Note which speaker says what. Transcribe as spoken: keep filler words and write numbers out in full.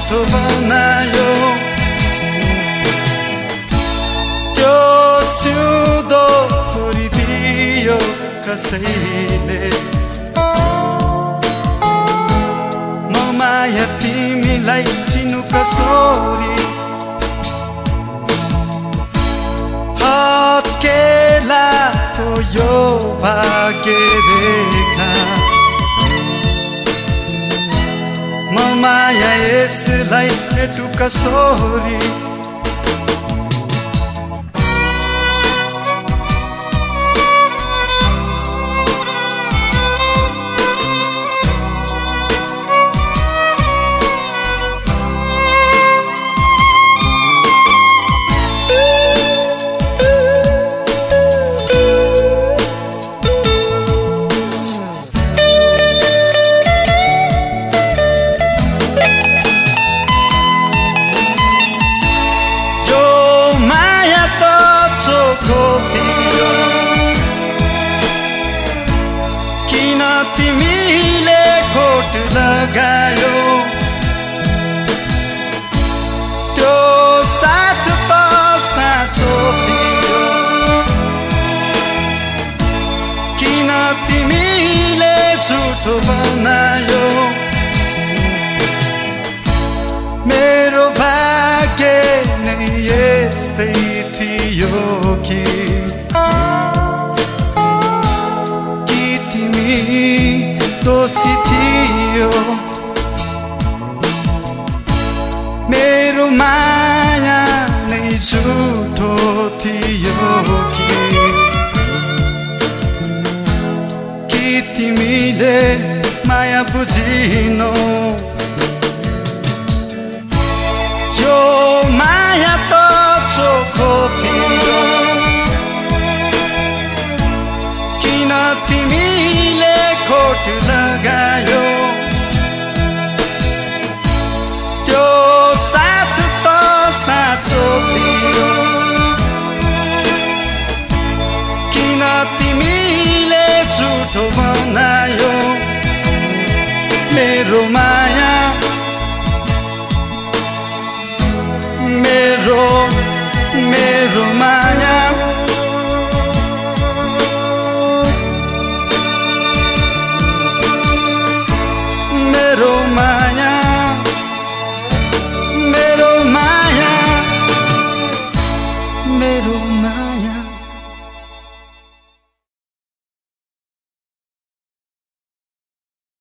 Speaker 1: झुठो बनायो त्यो सिउँदो खोरिदियो कसैले म माया तिमीलाई चिनु कसरी हत्केला हो यो भाग्य रेखा म माया यसलाई भेटु कसरी किन तिमीले खोट लगायो त्यो साथ त साँचो थियो किन तिमीले झुठो बनायो मेरो भाग्य नै यस्तै थियो कि दोषी थियो मेरो माया नै झुठो थियो कि कि तिमीले माया बुझिनौ यो माया त चोखो थियो किन तिमीले खोट लगायो त्यो साथ त साँचो थियो किन तिमीले झुठो बनायो मेरो माया मेरो मेरो माया